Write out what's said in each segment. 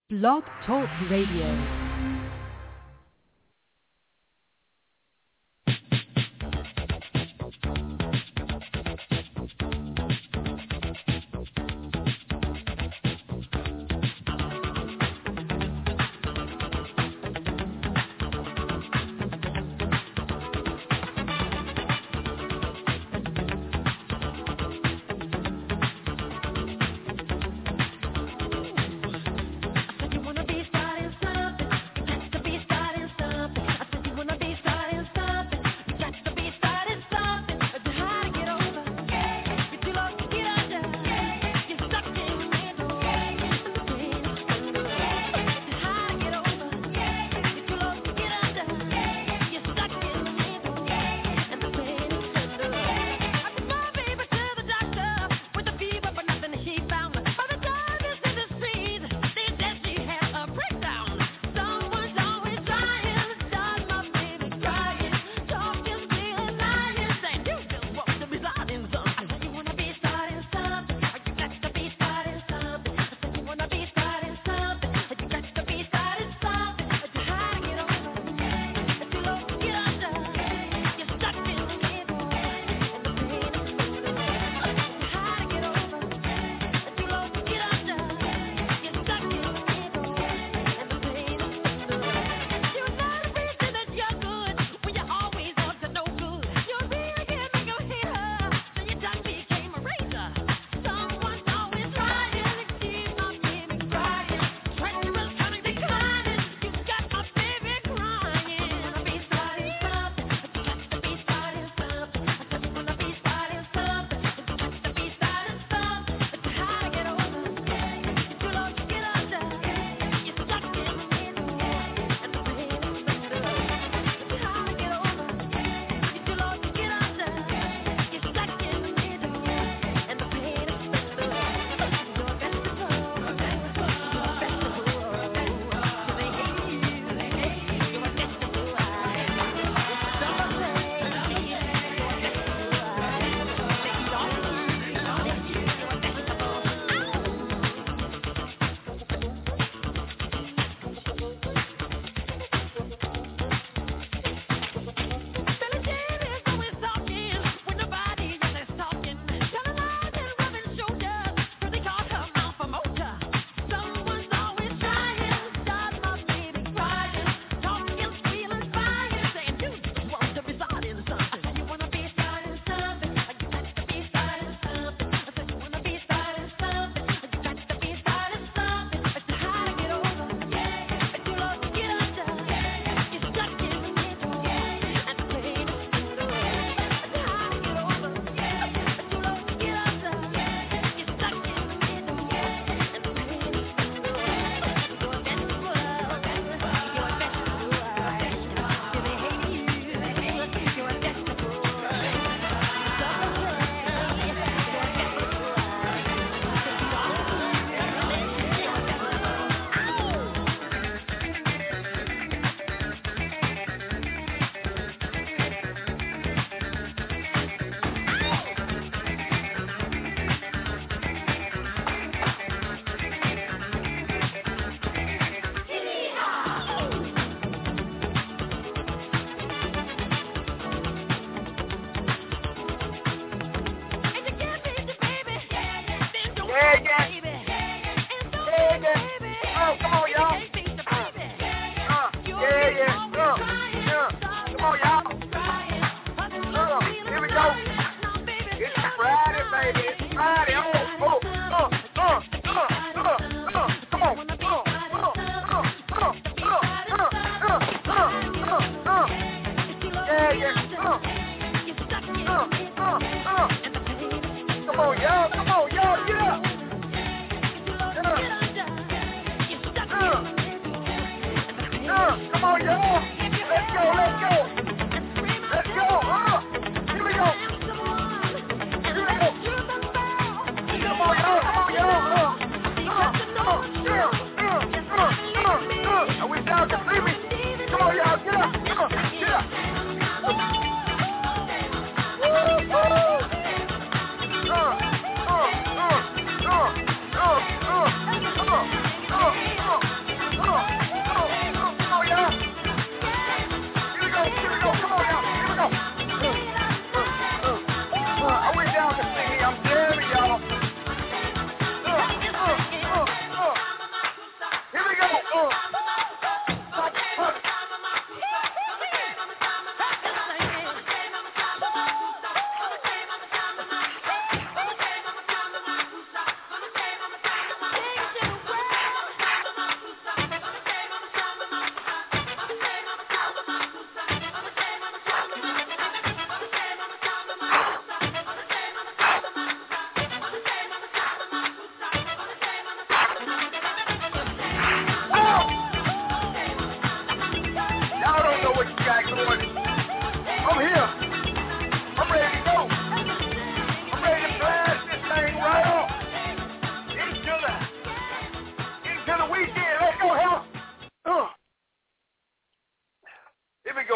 Blog Talk Radio.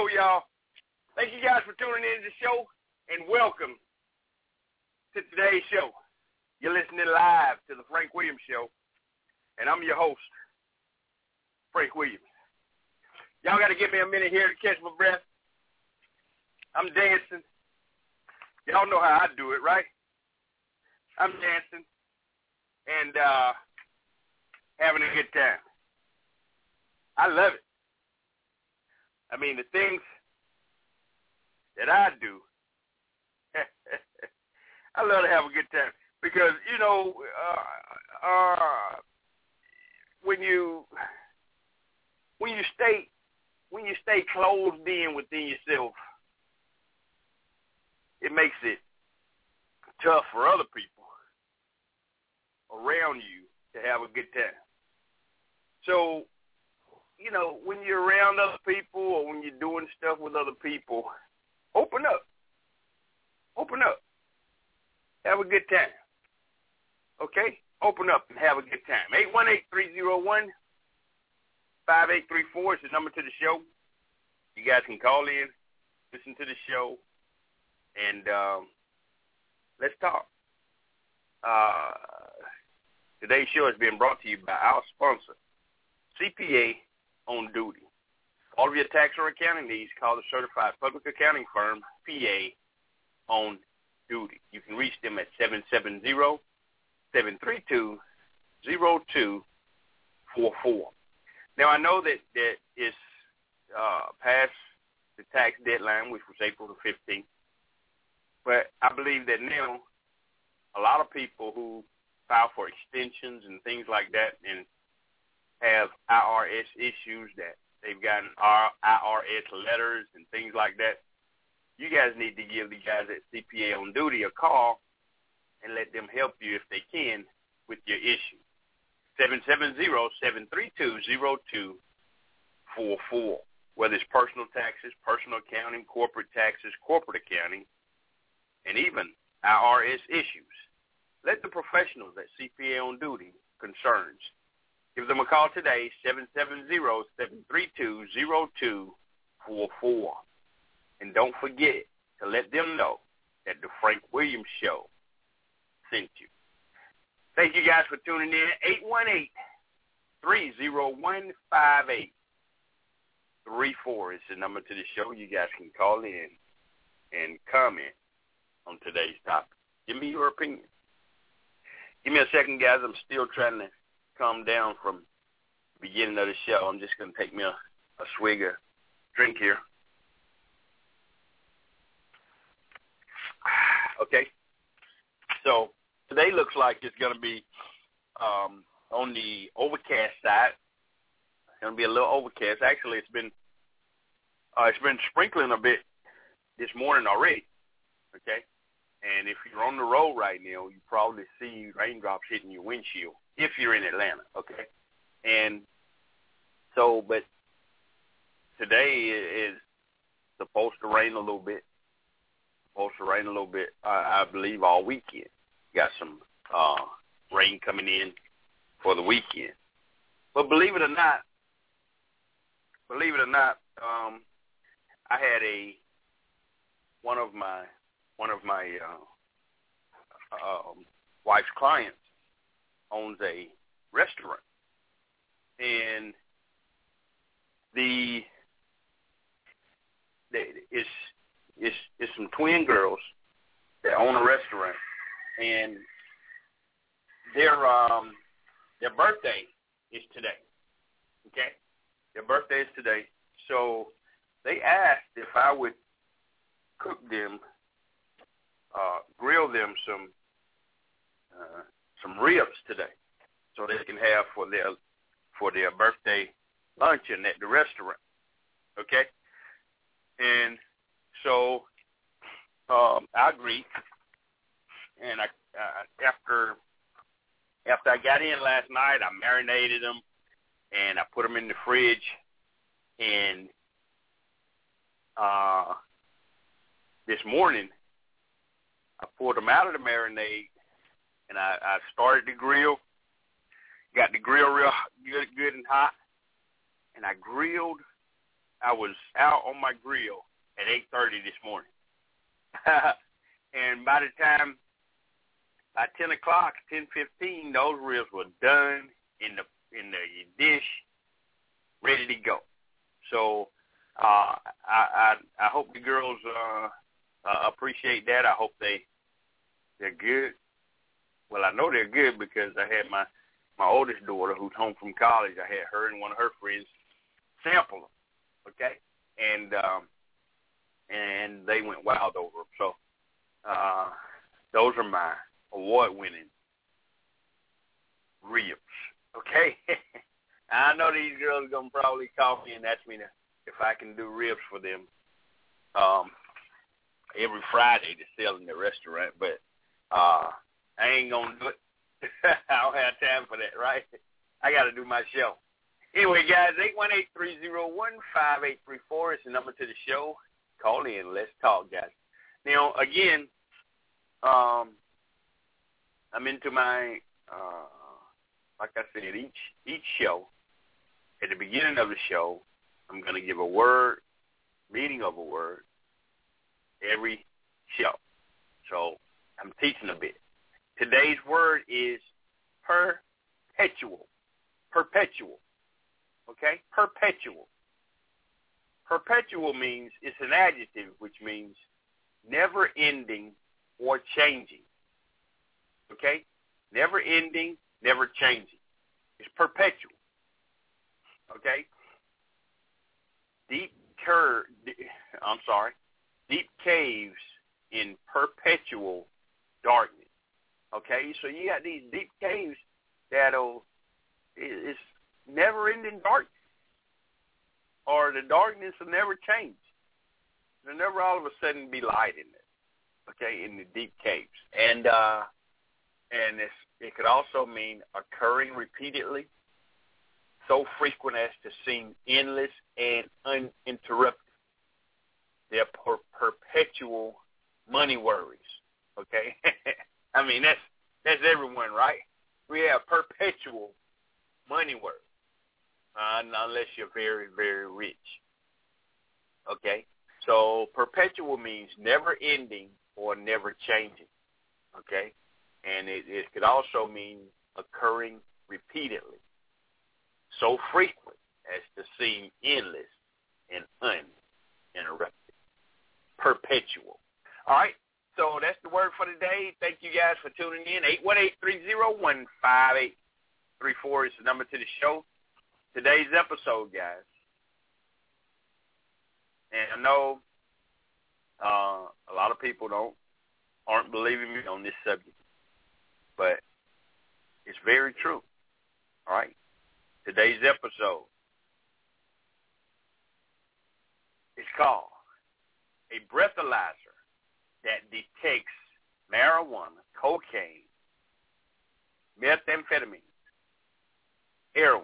go, y'all. Thank you guys for tuning in to the show, and welcome to today's show. You're listening live to the Frank Williams Show, and I'm your host, Frank Williams. Y'all got to give me a minute here to catch my breath. I'm dancing. Y'all know how I do it, right? I'm dancing and having a good time. I love it. I mean, the things that I do, I love to have a good time because, you know, when you stay closed in within yourself, it makes it tough for other people around you to have a good time. So, you know, when you're around other people or when you're doing stuff with other people, open up. Open up. Have a good time. Okay? Open up and have a good time. 818-301-5834 is the number to the show. You guys can call in, listen to the show, and let's talk. Today's show is being brought to you by our sponsor, CPA on Duty. All of your tax or accounting needs, call the certified public accounting firm, PA on Duty. You can reach them at 770-732-0244. Now, I know that it's past the tax deadline, which was April the 15th, but I believe that now a lot of people who file for extensions and things like that and have IRS issues that they've gotten IRS letters and things like that, you guys need to give the guys at CPA on Duty a call and let them help you if they can with your issue. 770-732-0244. Whether it's personal taxes, personal accounting, corporate taxes, corporate accounting, and even IRS issues. Let the professionals at CPA on Duty concerns. Give them a call today, 770-732-0244. And don't forget to let them know that the Frank Williams Show sent you. Thank you guys for tuning in. 818-301-5834 is the number to the show. You guys can call in and comment on today's topic. Give me your opinion. Give me a second, guys. I'm still trying to calm down from the beginning of the show. I'm just going to take me a swig of drink here. Okay. So today looks like it's going to be on the overcast side. It's going to be a little overcast. Actually, it's been sprinkling a bit this morning already. Okay. And if you're on the road right now, you probably see raindrops hitting your windshield if you're in Atlanta, okay? And so, but today is supposed to rain a little bit. I believe all weekend. Got some rain coming in for the weekend. But believe it or not, I had one of my wife's clients owns a restaurant, and it's some twin girls that own a restaurant, and their birthday is today. Okay, their birthday is today, so they asked if I would cook them, grill them some ribs today, so they can have for their birthday luncheon at the restaurant. Okay, and so I agreed, and after I got in last night, I marinated them and I put them in the fridge, and this morning I pulled them out of the marinade, and I started the grill, got the grill real good and hot, and I grilled I was out on my grill at 8:30 this morning. And by the time, by 10 o'clock, 10:15, those ribs were done in the dish, ready to go. So I hope the girls appreciate that. I hope they're good. Well, I know they're good because I had my oldest daughter, who's home from college, I had her and one of her friends sample them, okay? And they went wild over them. So those are my award-winning ribs, okay? I know these girls are going to probably call me and ask me if I can do ribs for them every Friday to sell in the restaurant, but I ain't going to do it. I don't have time for that, right? I got to do my show. Anyway, guys, 818-301-5834 is the number to the show. Call in. Let's talk, guys. Now, again, I'm into my, like I said, each show, at the beginning of the show, I'm going to give a word, meaning of a word, every show. So I'm teaching a bit. Today's word is perpetual. Perpetual. Okay? Perpetual. Perpetual means, it's an adjective, which means never ending or changing. Okay? Never ending, never changing. It's perpetual. Okay? Deep caves in perpetual darkness. Okay? So you got these deep caves it's never-ending darkness. Or the darkness will never change. There'll never all of a sudden be light in it. Okay? In the deep caves. And it could also mean occurring repeatedly, so frequent as to seem endless and uninterrupted. They're perpetual money worries, okay? I mean, that's everyone, right? We have perpetual money worries, unless you're very, very rich, okay? So perpetual means never ending or never changing, okay? And it could also mean occurring repeatedly, so frequent as to seem endless and uninterrupted. Perpetual. All right, so that's the word for today. Thank you guys for tuning in. 818-301-5834 is the number to the show. Today's episode, guys. And I know a lot of people aren't believing me on this subject, but it's very true. All right? Today's episode is called a breathalyzer that detects marijuana, cocaine, methamphetamine, heroin.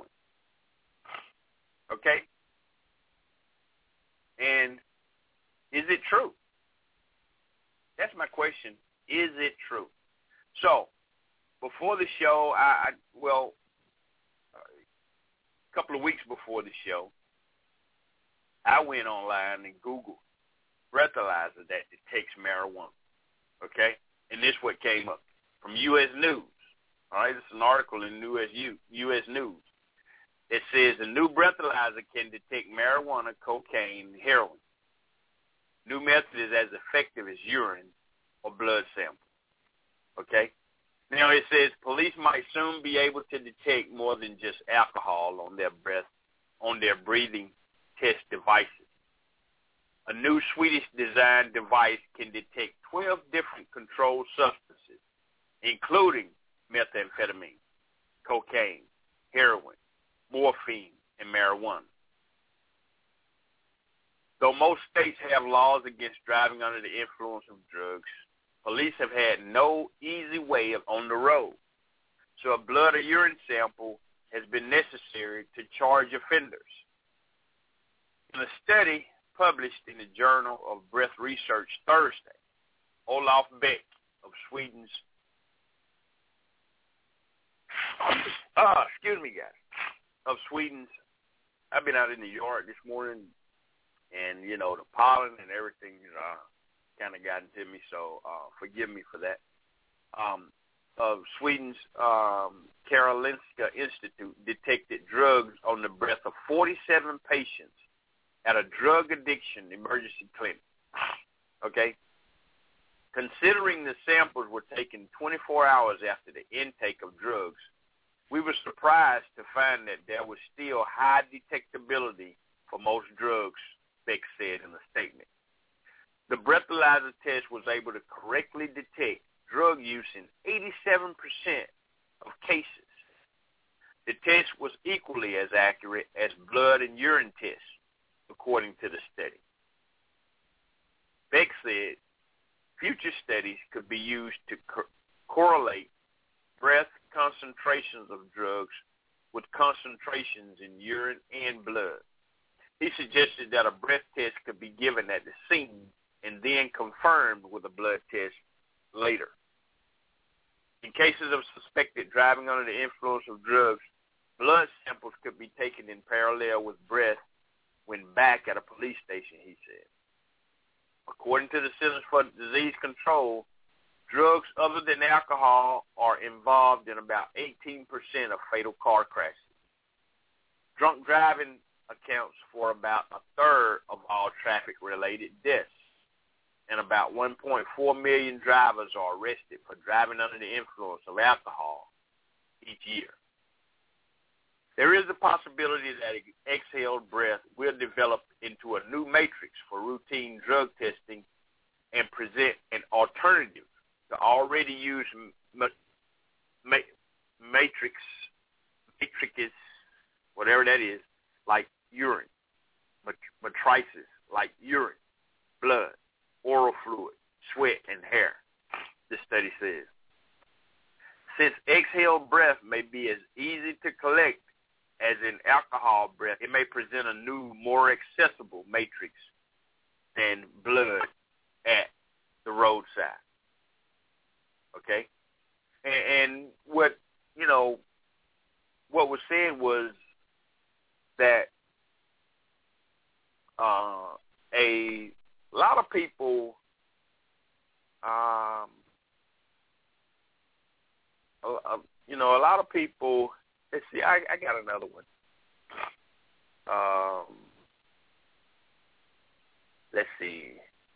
Okay? And is it true? That's my question. Is it true? So, before the show, a couple of weeks before the show, I went online and Googled breathalyzer that detects marijuana, okay? And this is what came up from U.S. News, all right? It's an article in U.S. News. It says a new breathalyzer can detect marijuana, cocaine, and heroin. New method is as effective as urine or blood sample, okay? Now, it says police might soon be able to detect more than just alcohol on their breathing test devices. A new Swedish-designed device can detect 12 different controlled substances, including methamphetamine, cocaine, heroin, morphine, and marijuana. Though most states have laws against driving under the influence of drugs, police have had no easy way on the road. So a blood or urine sample has been necessary to charge offenders. In a study published in the Journal of Breath Research Thursday, Olaf Beck of Sweden's, of Sweden's, I've been out in the yard this morning And, you know, the pollen and everything kind of got into me, so forgive me for that. Of Sweden's Karolinska Institute detected drugs on the breath of 47 patients at a drug addiction emergency clinic. Okay? Considering the samples were taken 24 hours after the intake of drugs, we were surprised to find that there was still high detectability for most drugs, Beck said in a statement. The breathalyzer test was able to correctly detect drug use in 87% of cases. The test was equally as accurate as blood and urine tests, according to the study. Beck said future studies could be used to correlate breath concentrations of drugs with concentrations in urine and blood. He suggested that a breath test could be given at the scene and then confirmed with a blood test later. In cases of suspected driving under the influence of drugs, blood samples could be taken in parallel with breath when back at a police station, he said. According to the Centers for Disease Control, drugs other than alcohol are involved in about 18% of fatal car crashes. Drunk driving accounts for about a third of all traffic-related deaths, and about 1.4 million drivers are arrested for driving under the influence of alcohol each year. There is the possibility that exhaled breath will develop into a new matrix for routine drug testing and present an alternative to already used matrices, whatever that is, like urine, matrices, like urine, blood, oral fluid, sweat, and hair, the study says. Since exhaled breath may be as easy to collect as in alcohol breath, it may present a new, more accessible matrix than blood at the roadside. Okay? And what, what was said was that a lot of people a lot of people, let's see, I got another one. Let's see.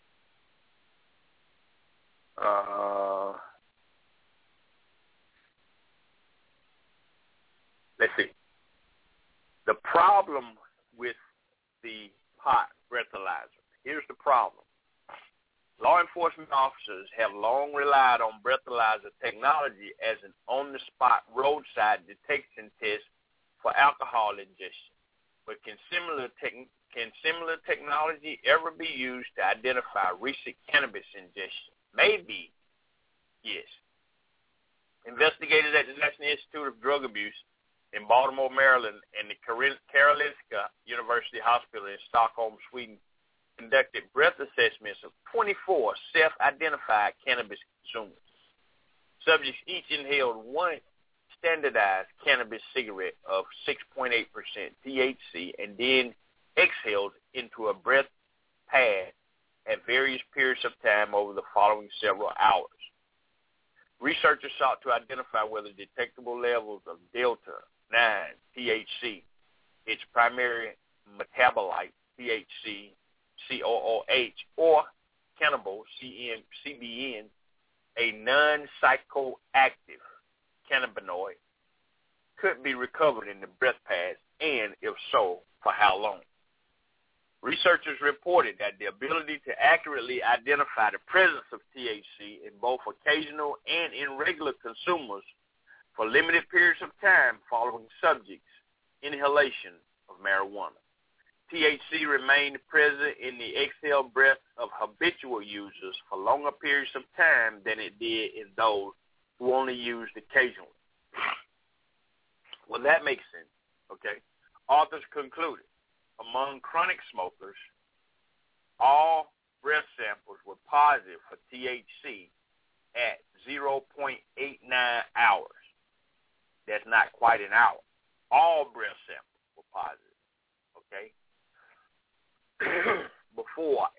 Let's see. The problem with the pot breathalyzer. Here's the problem. Law enforcement officers have long relied on breathalyzer technology as an on-the-spot roadside detection test for alcohol ingestion. But can similar technology ever be used to identify recent cannabis ingestion? Maybe, yes. Investigators at the National Institute of Drug Abuse in Baltimore, Maryland, and the Karolinska University Hospital in Stockholm, Sweden, conducted breath assessments of 24 self-identified cannabis consumers. Subjects each inhaled one standardized cannabis cigarette of 6.8% THC and then exhaled into a breath pad at various periods of time over the following several hours. Researchers sought to identify whether detectable levels of Delta-9 THC, its primary metabolite, THC, COOH, or cannabis, CBN, a non-psychoactive cannabinoid, could be recovered in the breath pads, and if so, for how long. Researchers reported that the ability to accurately identify the presence of THC in both occasional and in regular consumers for limited periods of time following subjects' inhalation of marijuana. THC remained present in the exhaled breath of habitual users for longer periods of time than it did in those who only used occasionally. Well, that makes sense, okay? Authors concluded, among chronic smokers, all breath samples were positive for THC at 0.89 hours. That's not quite an hour. All breath samples were positive, okay?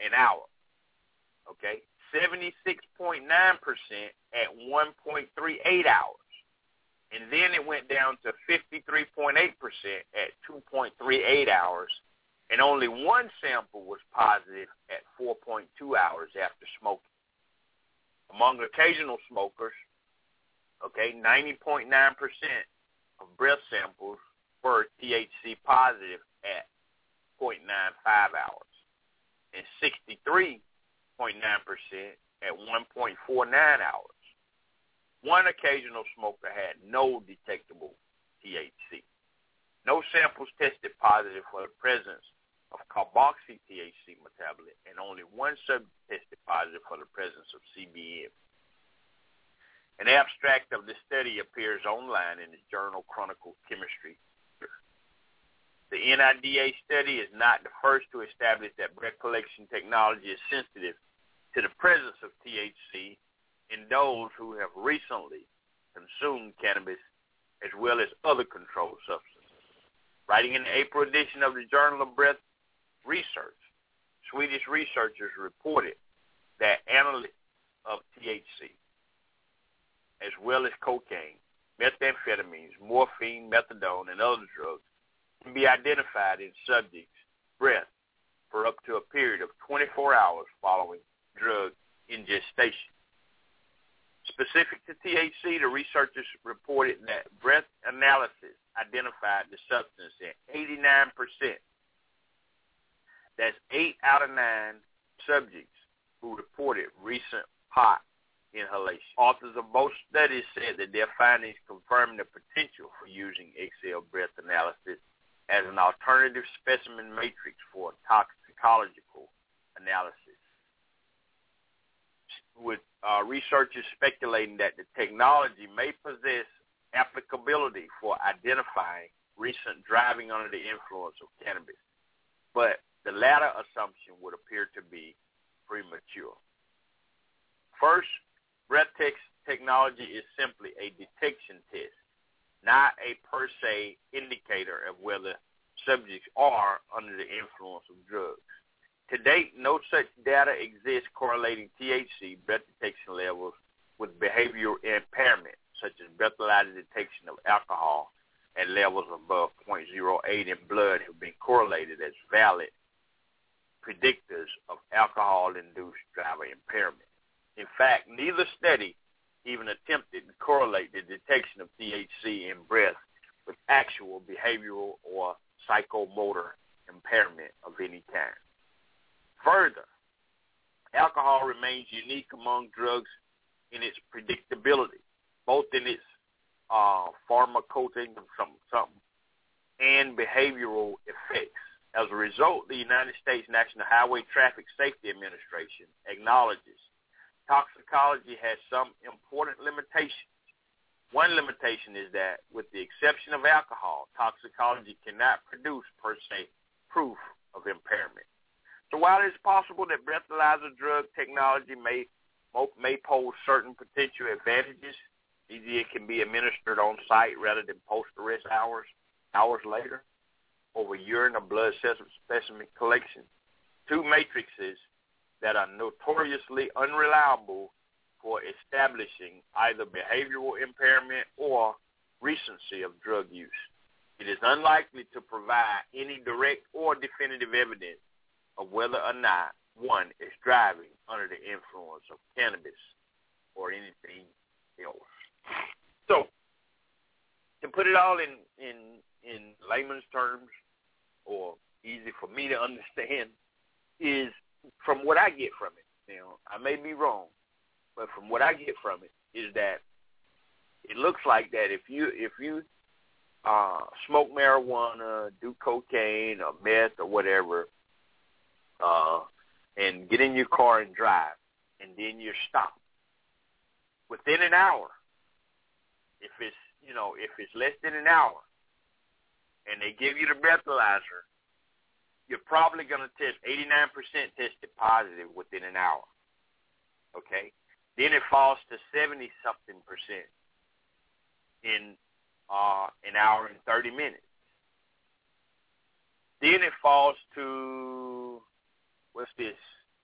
an hour. Okay, 76.9% at 1.38 hours. And then it went down to 53.8% at 2.38 hours. And only one sample was positive at 4.2 hours after smoking. Among occasional smokers, 90.9% of breath samples were THC positive at 0.95 hours, and 63.9% at 1.49 hours. One occasional smoker had no detectable THC. No samples tested positive for the presence of carboxy-THC metabolite, and only one subject tested positive for the presence of CBN. An abstract of the study appears online in the journal Chronicle Chemistry. The NIDA study is not the first to establish that breath collection technology is sensitive to the presence of THC in those who have recently consumed cannabis as well as other controlled substances. Writing in the April edition of the Journal of Breath Research, Swedish researchers reported that analytes of THC, as well as cocaine, methamphetamines, morphine, methadone, and other drugs, can be identified in subjects' breath for up to a period of 24 hours following drug ingestion. Specific to THC, the researchers reported that breath analysis identified the substance in 89%. That's 8 out of 9 subjects who reported recent pot inhalation. Authors of both studies said that their findings confirm the potential for using XL breath analysis as an alternative specimen matrix for toxicological analysis, with researchers speculating that the technology may possess applicability for identifying recent driving under the influence of cannabis, but the latter assumption would appear to be premature. First, breath technology is simply a detection test, not a per se indicator of whether subjects are under the influence of drugs. To date, no such data exists correlating THC breath detection levels with behavioral impairment, such as breathalyzer detection of alcohol at levels above 0.08 in blood have been correlated as valid predictors of alcohol-induced driver impairment. In fact, neither study even attempted to correlate the detection of THC in breath with actual behavioral or psychomotor impairment of any kind. Further, alcohol remains unique among drugs in its predictability, both in its pharmacokinetics and behavioral effects. As a result, the United States National Highway Traffic Safety Administration acknowledges toxicology has some important limitations. One limitation is that, with the exception of alcohol, toxicology cannot produce, per se, proof of impairment. So while it's possible that breathalyzer drug technology may pose certain potential advantages, e.g. it can be administered on site rather than post-arrest hours later, over urine or blood specimen collection, two matrices that are notoriously unreliable for establishing either behavioral impairment or recency of drug use. It is unlikely to provide any direct or definitive evidence of whether or not one is driving under the influence of cannabis or anything else. So, to put it all in layman's terms, or easy for me to understand, is from what I get from it. Now, I may be wrong, but from what I get from it is that it looks like that if you smoke marijuana, do cocaine or meth or whatever, and get in your car and drive, and then you're stopped, within an hour, if it's less than an hour, and they give you the breathalyzer, you're probably going to test 89% tested positive within an hour. Okay? Then it falls to 70-something percent in an hour and 30 minutes. Then it falls to, 60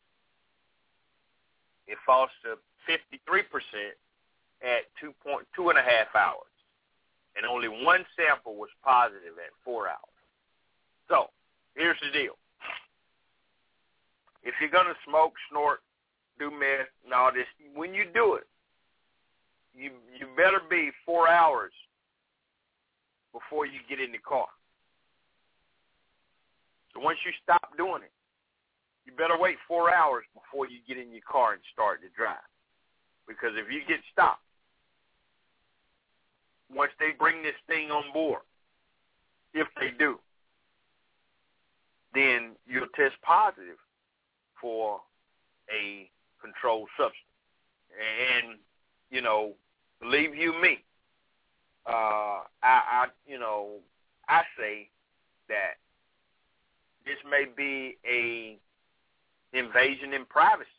it falls to 53% at 2.5 hours. And only one sample was positive at 4 hours. So, here's the deal. If you're going to smoke, snort, do meth, and all this, when you do it, you better be 4 hours before you get in the car. So once you stop doing it, you better wait 4 hours before you get in your car and start to drive. Because if you get stopped, once they bring this thing on board, if they do, then you'll test positive for a controlled substance. And, you know, believe you me, I say that this may be a invasion in privacy.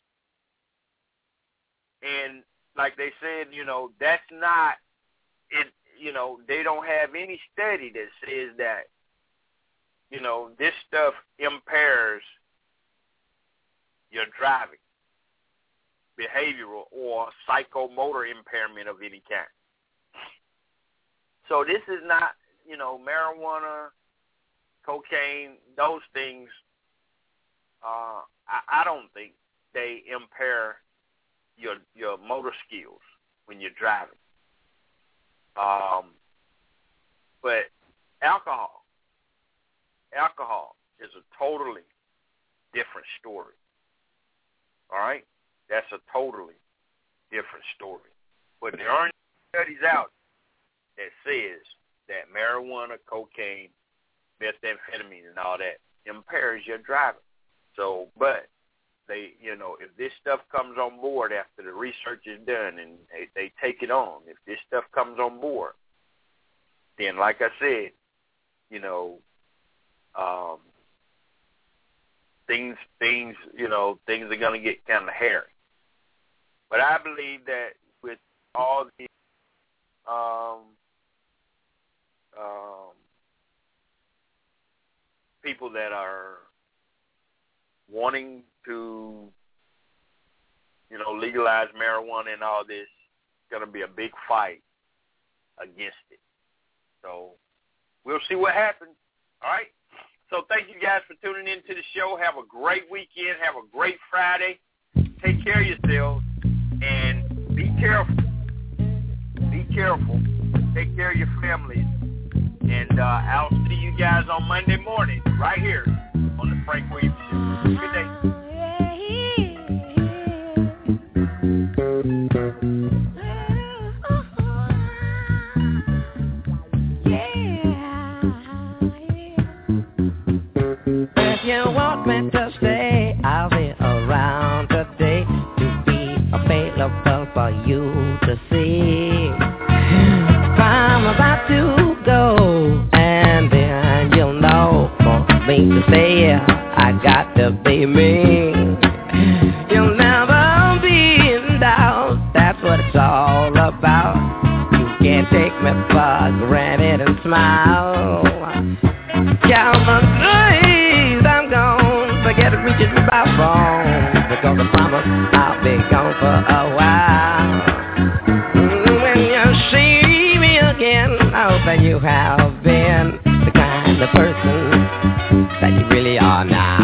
And like they said, you know, that's not it. You know, they don't have any study that says that, you know, this stuff impairs your driving, behavioral, or psychomotor impairment of any kind. So this is not, you know, marijuana, cocaine, those things, I don't think they impair your motor skills when you're driving. But alcohol is a totally different story. All right? That's a totally different story. But there aren't studies out that says that marijuana, cocaine, methamphetamine, and all that impairs your driving. So, but they, you know, if this stuff comes on board after the research is done and they take it on, if this stuff comes on board, then like I said, you know, things, you know, things are going to get kind of hairy. But I believe that with all the people that are wanting to, you know, legalize marijuana and all this, it's going to be a big fight against it. So we'll see what happens. All right? So thank you guys for tuning in to the show. Have a great weekend. Have a great Friday. Take care of yourselves and be careful. Be careful. Take care of your families. And I'll see you guys on Monday morning right here on the Frank Williams Show. Good day. If you want me to stay, I'll be around today to be available for you to see. I'm about to go, and then you'll know for me to stay, I got to be me. You'll never be in doubt, that's what it's all about. You can't take me for granted and smile. Count my days, I'm gone, forget reaching my phone, because I promise I'll be gone for a while. When you see me again, I hope that you have been the kind of person that you really are now.